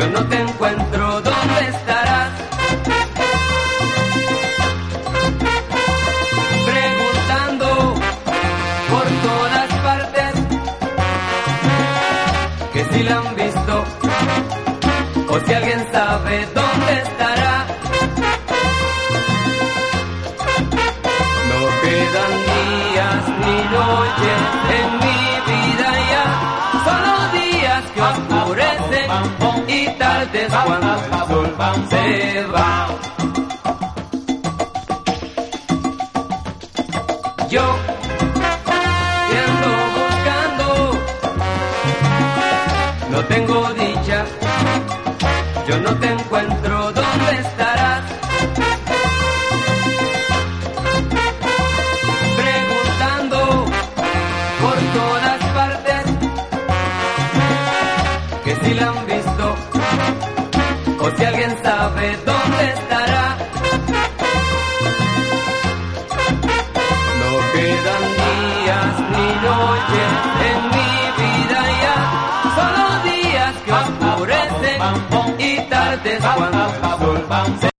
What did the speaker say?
yo no te encuentro, ¿dónde estarás? Preguntando por todas partes que si la han visto o si alguien sabe dónde estará. No quedan días ni noches en mi vida ya, solo días que oscurecen y tardes cuando el sol se va. Yo te ando buscando, no tengo dicha, yo no te encuentro, ¿dónde estarás? Preguntando por todas partes que si la han visto o si alguien sabe dónde estará. No quedan días ni noches en mi vida ya, solo días que oscurecen y tardes cuando el sol se